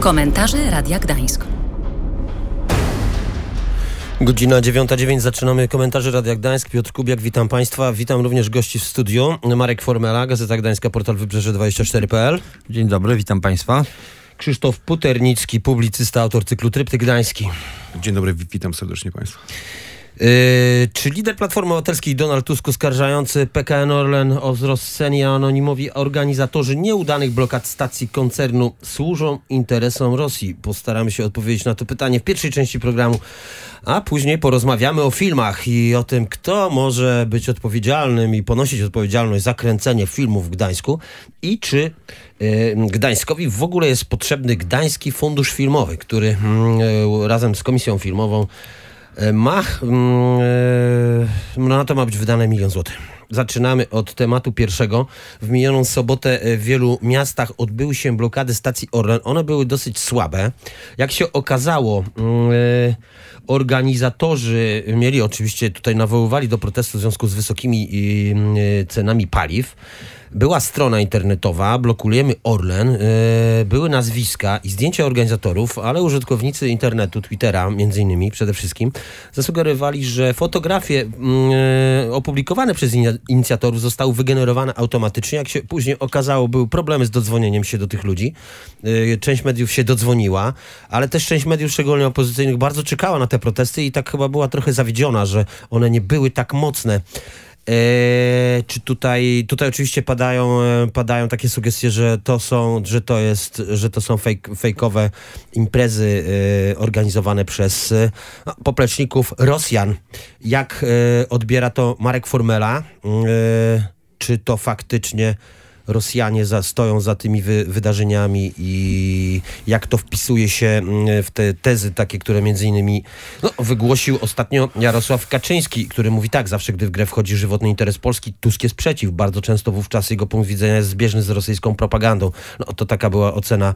Komentarze Radia Gdańsk. Godzina 9:09. Zaczynamy komentarze Radia Gdańsk. Piotr Kubiak, witam Państwa. Witam również gości w studiu. Marek Formela, Gazeta Gdańska, portal Wybrzeże24.pl. Dzień dobry, witam Państwa. Krzysztof Puternicki, publicysta, autor cyklu Tryptyk Gdański. Dzień dobry, witam serdecznie Państwa. Czy lider Platformy Obywatelskiej Donald Tusk oskarżający PKN Orlen o wzrost cen i anonimowi organizatorzy nieudanych blokad stacji koncernu służą interesom Rosji? Postaramy się odpowiedzieć na to pytanie w pierwszej części programu, a później porozmawiamy o filmach i o tym, kto może być odpowiedzialnym i ponosić odpowiedzialność za kręcenie filmów w Gdańsku i czy Gdańskowi w ogóle jest potrzebny Gdański Fundusz Filmowy, który razem z Komisją Filmową na to ma być wydane 1 000 000 złotych. Zaczynamy od tematu pierwszego. W minioną sobotę w wielu miastach odbyły się blokady stacji Orlen. One były dosyć słabe. Jak się okazało, organizatorzy mieli oczywiście, tutaj nawoływali do protestu w związku z wysokimi cenami paliw. Była strona internetowa, blokujemy Orlen, były nazwiska i zdjęcia organizatorów, ale użytkownicy internetu, Twittera między innymi przede wszystkim, zasugerowali, że fotografie opublikowane przez inicjatorów zostały wygenerowane automatycznie. Jak się później okazało, były problemy z dodzwonieniem się do tych ludzi. Część mediów się dodzwoniła, ale też część mediów, szczególnie opozycyjnych, bardzo czekała na te protesty i tak chyba była trochę zawiedziona, że one nie były tak mocne. Czy tutaj oczywiście padają takie sugestie, że to są fejkowe imprezy organizowane przez popleczników Rosjan. Jak odbiera to Marek Formela? Czy to faktycznie Rosjanie stoją za tymi wydarzeniami i jak to wpisuje się w te tezy takie, które między innymi wygłosił ostatnio Jarosław Kaczyński, który mówi tak: zawsze gdy w grę wchodzi żywotny interes Polski, Tusk jest przeciw. Bardzo często wówczas jego punkt widzenia jest zbieżny z rosyjską propagandą. To taka była ocena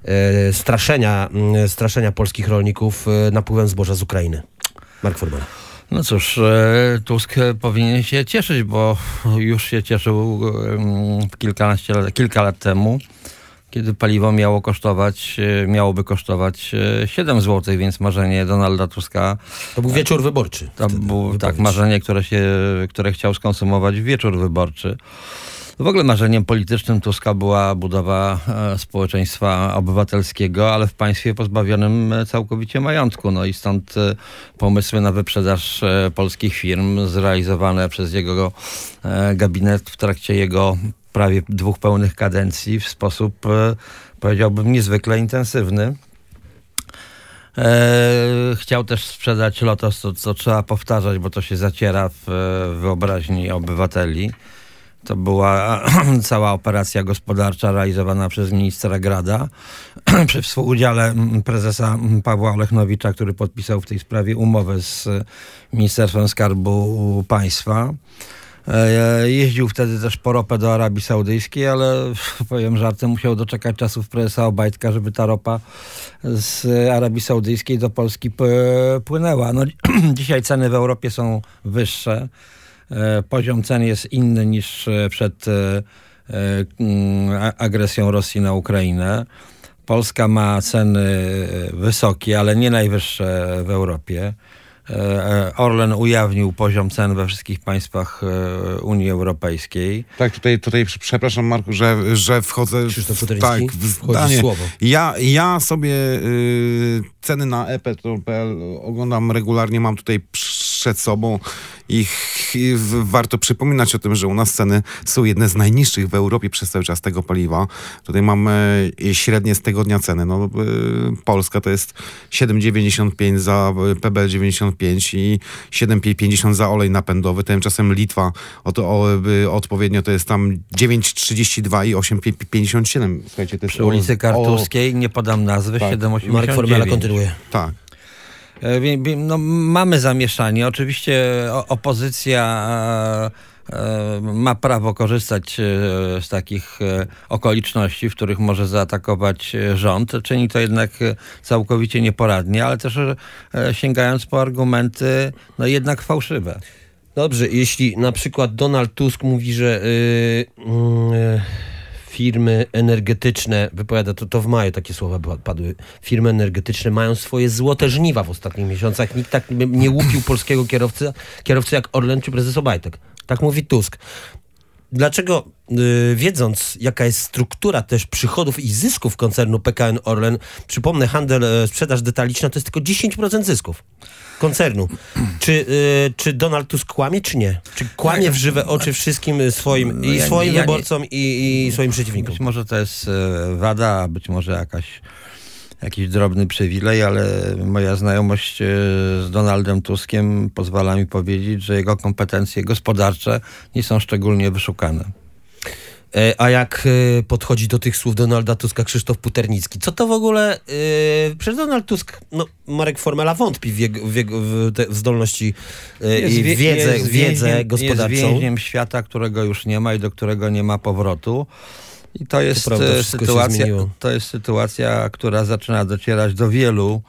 straszenia polskich rolników napływem zboża z Ukrainy. Marek Formela. No cóż, Tusk powinien się cieszyć, bo już się cieszył kilka lat temu, kiedy paliwo miałoby kosztować 7 zł, więc marzenie Donalda Tuska... To był wieczór wyborczy. To było marzenie, które chciał skonsumować w wieczór wyborczy. W ogóle marzeniem politycznym Tuska była budowa społeczeństwa obywatelskiego, ale w państwie pozbawionym całkowicie majątku. No i stąd pomysły na wyprzedaż polskich firm zrealizowane przez jego gabinet w trakcie jego prawie 2 pełnych kadencji w sposób, powiedziałbym, niezwykle intensywny. Chciał też sprzedać Lotos, co trzeba powtarzać, bo to się zaciera w wyobraźni obywateli. To była cała operacja gospodarcza realizowana przez ministra Grada przy współudziale prezesa Pawła Olechnowicza, który podpisał w tej sprawie umowę z Ministerstwem Skarbu Państwa. Jeździł wtedy też po ropę do Arabii Saudyjskiej, ale powiem żartem, musiał doczekać czasów prezesa Obajtka, żeby ta ropa z Arabii Saudyjskiej do Polski płynęła. No, dzisiaj ceny w Europie są wyższe. Poziom cen jest inny niż przed agresją Rosji na Ukrainę. Polska ma ceny wysokie, ale nie najwyższe w Europie. Orlen ujawnił poziom cen we wszystkich państwach Unii Europejskiej. Tak, tutaj przepraszam, Marku, że wchodzę w zdanie. Słowo. Ja sobie ceny na e-petrol.pl oglądam regularnie, mam tutaj przed sobą i warto przypominać o tym, że u nas ceny są jedne z najniższych w Europie przez cały czas tego paliwa. Tutaj mamy średnie z tego dnia ceny. Polska to jest 7,95 za PBL 95 i 7,50 za olej napędowy. Tymczasem Litwa odpowiednio to jest tam 9,32 i 8,57. Słuchajcie, to jest przy ulicy Kartuskiej, nie podam nazwy, tak. 7,89. Marek Formela kontynuuje. Tak. No, mamy zamieszanie. Oczywiście opozycja ma prawo korzystać z takich okoliczności, w których może zaatakować rząd. Czyni to jednak całkowicie nieporadnie, ale też sięgając po argumenty jednak fałszywe. Dobrze, jeśli na przykład Donald Tusk mówi, że firmy energetyczne, wypowiada to w maju takie słowa padły, firmy energetyczne mają swoje złote żniwa w ostatnich miesiącach. Nikt tak nie łupił polskiego kierowcy jak Orlen czy prezes Obajtek. Tak mówi Tusk. Dlaczego, wiedząc jaka jest struktura też przychodów i zysków koncernu PKN Orlen, przypomnę, sprzedaż detaliczna to jest tylko 10% zysków koncernu. Czy Donald Tusk kłamie, czy nie? Czy kłamie w żywe oczy wszystkim swoim wyborcom i swoim przeciwnikom? Być może to jest wada, być może jakiś drobny przywilej, ale moja znajomość z Donaldem Tuskiem pozwala mi powiedzieć, że jego kompetencje gospodarcze nie są szczególnie wyszukane. A jak podchodzi do tych słów Donalda Tuska Krzysztof Puternicki? Co to w ogóle... Przecież Donald Tusk, Marek Formela wątpi w zdolności i wiedzę gospodarczą. Jest więźniem świata, którego już nie ma i do którego nie ma powrotu. I to jest sytuacja, która zaczyna docierać do wielu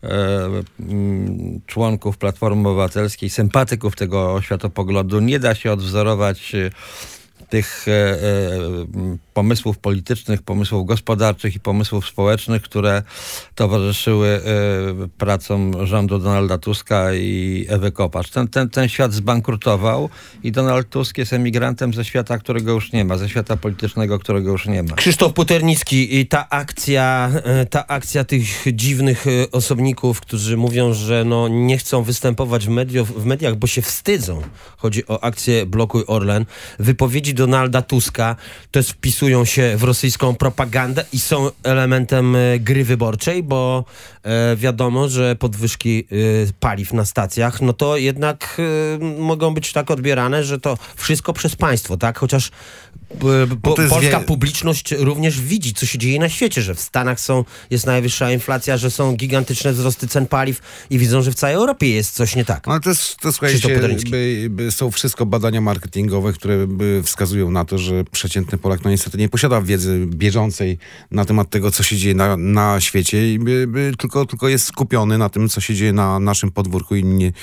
członków Platformy Obywatelskiej, sympatyków tego światopoglądu. Nie da się odwzorować tych pomysłów politycznych, pomysłów gospodarczych i pomysłów społecznych, które towarzyszyły pracom rządu Donalda Tuska i Ewy Kopacz. Ten świat zbankrutował i Donald Tusk jest emigrantem ze świata, którego już nie ma, ze świata politycznego, którego już nie ma. Krzysztof Puternicki, i ta akcja tych dziwnych osobników, którzy mówią, że nie chcą występować w mediach, bo się wstydzą. Chodzi o akcję Blokuj Orlen. Wypowiedzi Donalda Tuska to wpisują się w rosyjską propagandę i są elementem gry wyborczej, bo wiadomo, że podwyżki paliw na stacjach, to jednak mogą być tak odbierane, że to wszystko przez państwo, tak? Chociaż polska publiczność również widzi, co się dzieje na świecie, że w Stanach jest najwyższa inflacja, że są gigantyczne wzrosty cen paliw i widzą, że w całej Europie jest coś nie tak. Ale to słuchajcie, są wszystko badania marketingowe, które wskazują na to, że przeciętny Polak niestety nie posiada wiedzy bieżącej na temat tego, co się dzieje na świecie i tylko jest skupiony na tym, co się dzieje na naszym podwórku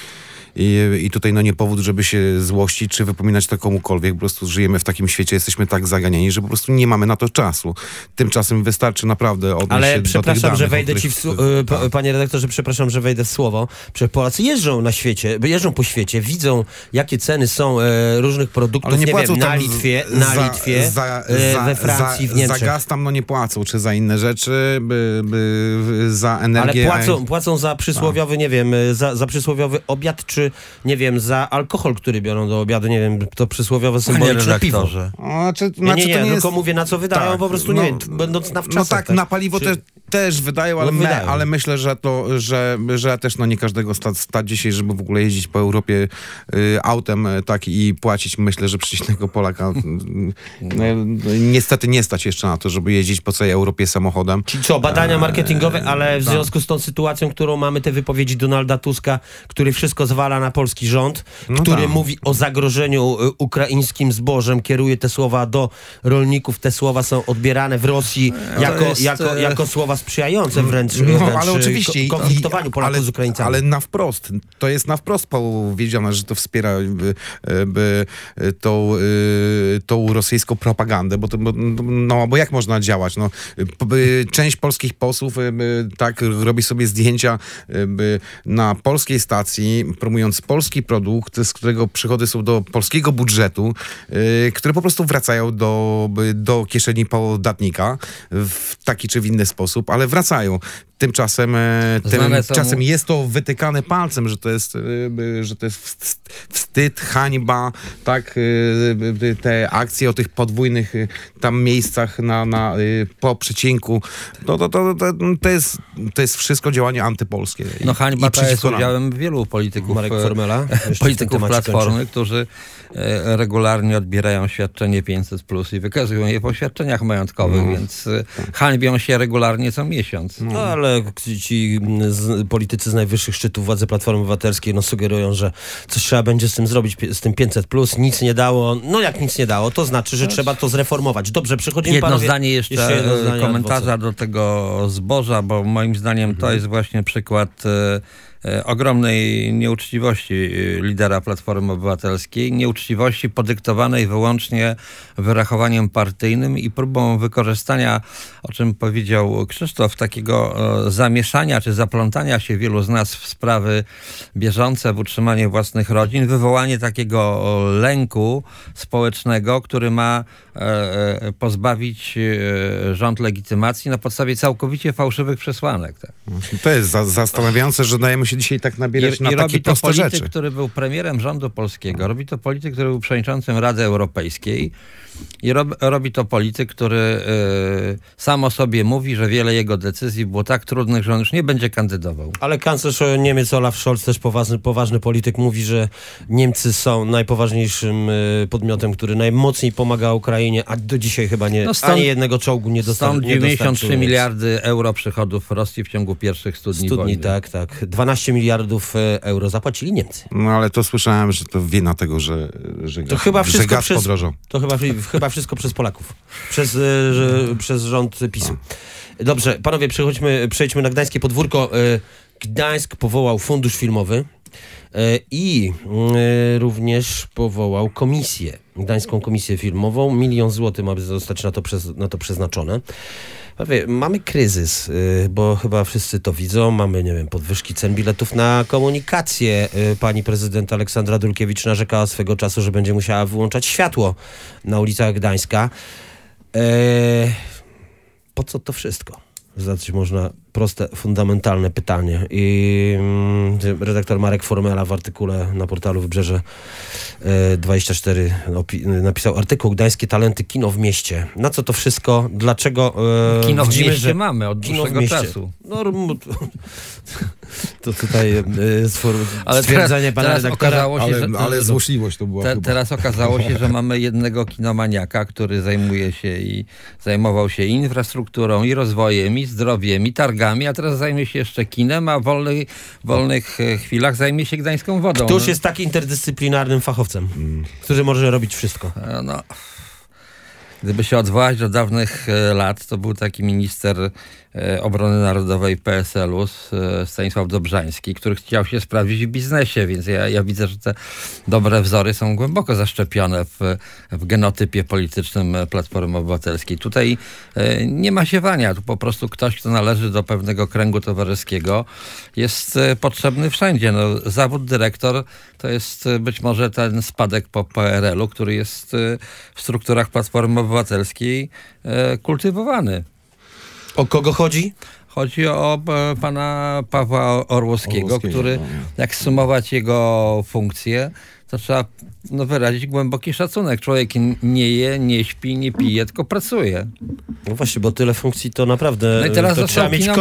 i tutaj nie powód, żeby się złościć, czy wypominać to komukolwiek. Po prostu żyjemy w takim świecie, jesteśmy tak zaganiani, że po prostu nie mamy na to czasu. Tymczasem wystarczy naprawdę odnieść się do tych danych. Ale przepraszam, że wejdę panie redaktorze, przepraszam, że wejdę w słowo. Przecież Polacy jeżdżą po świecie, widzą, jakie ceny są różnych produktów, nie wiem, na Litwie, we Francji, w Niemczech. Za gaz tam nie płacą, czy za inne rzeczy, za energię. Ale płacą za przysłowiowy, za przysłowiowy obiad, czy za alkohol, który biorą do obiadu, to przysłowiowe symboliczne piwo. Nie, tylko mówię, na co wydają, po prostu, będąc na wczasach. Na paliwo też wydają, ale myślę, że też nie każdego stać dzisiaj, żeby w ogóle jeździć po Europie autem i płacić. Myślę, że przeciętnego Polaka niestety nie stać jeszcze na to, żeby jeździć po całej Europie samochodem. Czyli co, badania marketingowe, ale w związku z tą sytuacją, którą mamy, te wypowiedzi Donalda Tuska, który wszystko zwala na polski rząd, który mówi o zagrożeniu ukraińskim zbożem, kieruje te słowa do rolników, te słowa są odbierane w Rosji jako słowa sprzyjające wręcz ale oczywiście konfliktowaniu Polaków z Ukraińcami. Ale to jest na wprost powiedziane, że to wspiera tą rosyjską propagandę, bo jak można działać? Część polskich posłów robi sobie zdjęcia na polskiej stacji, promując polski produkt, z którego przychody są do polskiego budżetu, które po prostu wracają do kieszeni podatnika w taki czy w inny sposób, ale wracają. Tymczasem jest to wytykane palcem, że to jest wstyd, hańba, te akcje o tych podwójnych tam miejscach po przecinku. To jest wszystko działanie antypolskie. Hańba to jest udziałem wielu polityków. Marek Formela. Polityków Platformy, którzy regularnie odbierają świadczenie 500+ i wykazują je po świadczeniach majątkowych, więc hańbią się regularnie co miesiąc. Ale ci politycy z najwyższych szczytów władzy Platformy Obywatelskiej sugerują, że coś trzeba będzie z tym zrobić, z tym 500+. Nic nie dało. Jak nic nie dało, to znaczy, że trzeba to zreformować. Dobrze, przechodzimy jedno zdanie jeszcze komentarza do tego zboża, bo moim zdaniem to jest właśnie przykład ogromnej nieuczciwości lidera Platformy Obywatelskiej, nieuczciwości podyktowanej wyłącznie wyrachowaniem partyjnym i próbą wykorzystania, o czym powiedział Krzysztof, takiego zamieszania czy zaplątania się wielu z nas w sprawy bieżące, w utrzymanie własnych rodzin, wywołanie takiego lęku społecznego, który ma pozbawić rząd legitymacji na podstawie całkowicie fałszywych przesłanek. Tak. To jest zastanawiające, że dajemy się dzisiaj tak nabierać na takie proste robi to rzeczy. polityk, który był premierem rządu polskiego, robi to polityk, który był przewodniczącym Rady Europejskiej i robi to polityk, który sam o sobie mówi, że wiele jego decyzji było tak trudnych, że on już nie będzie kandydował. Ale kanclerz Niemiec Olaf Scholz, też poważny polityk, mówi, że Niemcy są najpoważniejszym podmiotem, który najmocniej pomaga Ukrainie, a do dzisiaj chyba ani jednego czołgu nie dostarczył. Stąd 93 miliardy euro przychodów Rosji w ciągu pierwszych 100 dni wojny. Tak. 12 miliardów euro zapłacili Niemcy. No ale to słyszałem, że to wina tego, że gaz podrożał. To chyba wszystko przez Polaków. Przez rząd PiS-u. Dobrze, panowie, przejdźmy na gdańskie podwórko. Gdańsk powołał fundusz filmowy i również powołał komisję, Gdańską Komisję Filmową. 1 000 000 złotych ma zostać na to przeznaczone. Mamy kryzys, bo chyba wszyscy to widzą. Mamy, nie wiem, podwyżki cen biletów na komunikację. Pani prezydent Aleksandra Dulkiewicz narzekała swego czasu, że będzie musiała wyłączać światło na ulicach Gdańska. Po co to wszystko? Zadać można proste, fundamentalne pytanie. I redaktor Marek Formela w artykule na portalu Wybrzeże 24 napisał artykuł Gdańskie talenty, kino w mieście. Na co to wszystko? Dlaczego kino widzimy, w mieście że mamy od dłuższego czasu. No, to tutaj stwierdzenie pana redaktora. Okazało się, ale złośliwość to była chyba. Teraz okazało się, że mamy jednego kinomaniaka, który zajmuje się i zajmował się i infrastrukturą, i rozwojem, i zdrowiem, i targami, a teraz zajmie się jeszcze kinem, a w wolnych chwilach zajmie się Gdańską Wodą. Któż jest tak interdyscyplinarnym fachowcem, który może robić wszystko? No, gdyby się odwołać do dawnych lat, to był taki minister obrony narodowej PSL-u Stanisław Dobrzański, który chciał się sprawdzić w biznesie, więc ja widzę, że te dobre wzory są głęboko zaszczepione w genotypie politycznym Platformy Obywatelskiej. Tutaj nie ma siewania, tu po prostu ktoś, kto należy do pewnego kręgu towarzyskiego, jest potrzebny wszędzie. No, zawód dyrektor to jest być może ten spadek po PRL-u, który jest w strukturach Platformy Obywatelskiej kultywowany. O kogo chodzi? Chodzi o pana Pawła Orłowskiego, który, jak sumować jego funkcje, to trzeba wyrazić głęboki szacunek. Człowiek nie je, nie śpi, nie pije, tylko pracuje. No właśnie, bo tyle funkcji to naprawdę... No i teraz to trzeba mieć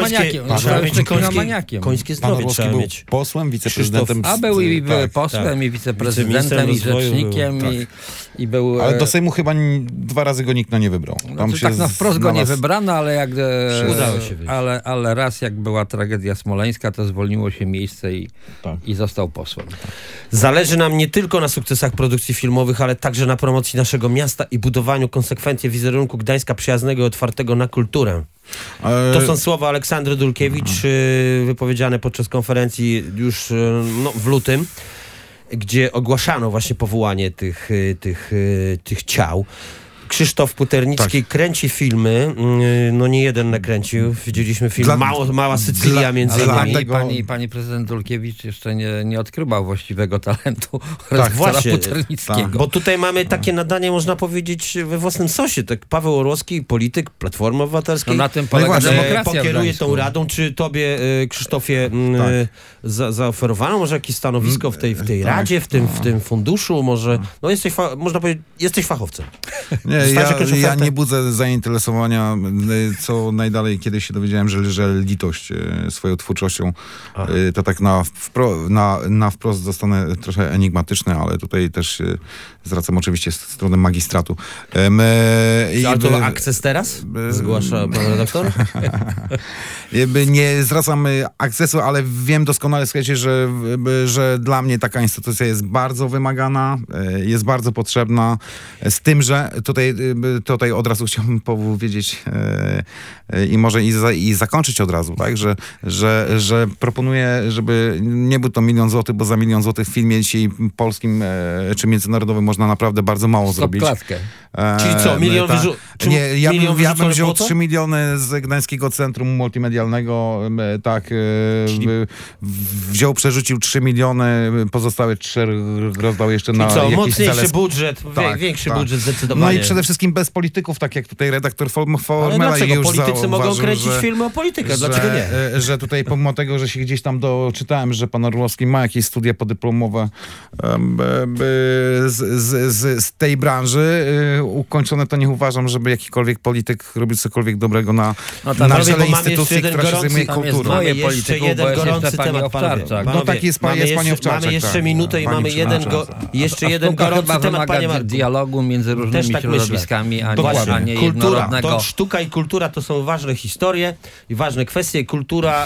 końskie zdrowie. Trzeba był mieć posłem, wiceprezydentem. A był i posłem, i wiceprezydentem, i rzecznikiem, i był... Ale do Sejmu chyba 2 razy go nikt nie wybrał. Tam się tak na wprost go nie wybrano, ale udało się wyjść. Ale raz jak była tragedia smoleńska, to zwolniło się miejsce i został posłem. Zależy nam nie tylko na sukcesach produkcji filmowych, ale także na promocji naszego miasta i budowaniu konsekwentnie wizerunku Gdańska przyjaznego i otwartego na kulturę. To są słowa Aleksandry Dulkiewicz wypowiedziane podczas konferencji już w lutym, gdzie ogłaszano właśnie powołanie tych ciał. Krzysztof Puternicki kręci filmy, no nie jeden nakręcił. Widzieliśmy film Mała Sycylia między innymi. Pani prezydent Dulkiewicz jeszcze nie odkryła właściwego talentu właśnie, Puternickiego. Bo tutaj mamy takie nadanie, można powiedzieć, we własnym sosie. Tak Paweł Orłowski, polityk Platformy Obywatelskiej. No na tym polega demokracja. Pokieruje tą radą. Czy tobie, Krzysztofie, zaoferowano może jakieś stanowisko w tej radzie, w tym funduszu? Może, no można powiedzieć, jesteś fachowcem. Nie, ja nie budzę zainteresowania, co najdalej kiedyś się dowiedziałem, że litość swoją twórczością, to tak na wprost zostanę trochę enigmatyczny, ale tutaj też zwracam oczywiście stronę magistratu. Ale to akces teraz? Zgłasza pan redaktor? Nie zwracam akcesu, ale wiem doskonale, słuchajcie, że dla mnie taka instytucja jest bardzo wymagana, jest bardzo potrzebna, z tym, że tutaj tutaj od razu chciałbym powiedzieć i może i zakończyć od razu, tak, że proponuję, żeby nie był to 1 000 000 złotych, bo za 1 000 000 złotych w filmie dzisiaj polskim czy międzynarodowym można naprawdę bardzo mało zrobić. Klatkę. Czyli co, milion ja bym wziął 3 miliony z Gdańskiego Centrum Multimedialnego, tak, przerzucił 3 miliony, pozostałe 3 rozdał jeszcze na co, jakieś mocniejszy cele. budżet, większy budżet zdecydowanie. No i przede wszystkim bez polityków, tak jak tutaj redaktor Formela Ale dlaczego? już Politycy mogą zauważył, kręcić filmy o politykach, dlaczego nie? Że tutaj pomimo tego, że się gdzieś tam doczytałem, że pan Orłowski ma jakieś studia podyplomowe z tej branży ukończone, to nie uważam, żeby jakikolwiek polityk robił cokolwiek dobrego na czele instytucji, która się zajmuje kulturą. Mamy jeszcze jeden gorący temat, panowie. No tak jest pani Owczarczak. Mamy jeszcze minutę i mamy jeden gorący temat, panie Marku. Dialogu między różnymi tak środowiskami, a nie kultura, jednorodnego. to sztuka i kultura to są ważne historie i ważne kwestie. Kultura...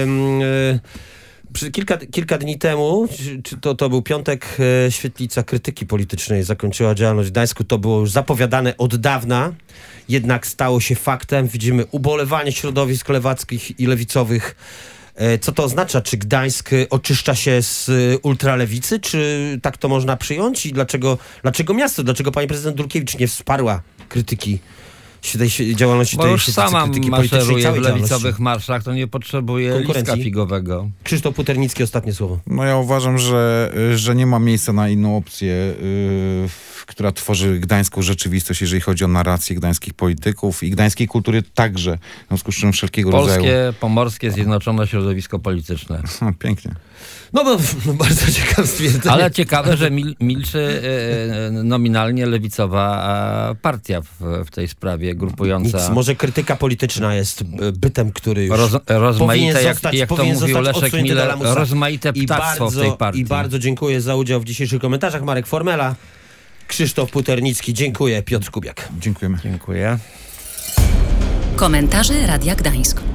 Kilka dni temu, to był piątek, świetlica krytyki politycznej zakończyła działalność w Gdańsku. To było już zapowiadane od dawna, jednak stało się faktem. Widzimy ubolewanie środowisk lewackich i lewicowych. Co to oznacza? Czy Gdańsk oczyszcza się z ultralewicy? Czy tak to można przyjąć? I dlaczego miasto? Dlaczego pani prezydent Dulkiewicz nie wsparła krytyki tej działalności, bo już sama krytyki politycznej, maszeruje całej w działalności? lewicowych marszach, to nie potrzebuje listka figowego. Krzysztof Puternicki, ostatnie słowo. No ja uważam, że nie ma miejsca na inną opcję, która tworzy gdańską rzeczywistość, jeżeli chodzi o narrację gdańskich polityków i gdańskiej kultury także. W związku z czym wszelkiego rodzaju... Polskie, pomorskie, zjednoczone środowisko polityczne. Pięknie. No bo bardzo ciekawe stwierdzenie. Ale ciekawe, że milczy nominalnie lewicowa partia w tej sprawie, grupująca... Nic, może krytyka polityczna jest bytem, który już rozmaite, zostać, jak to mówił Leszek Miller, rozmaite I ptactwo w tej partii. I bardzo dziękuję za udział w dzisiejszych komentarzach. Marek Formela, Krzysztof Puternicki. Dziękuję. Piotr Kubiak. Dziękujemy. Dziękuję. Komentarze Radia Gdańsk.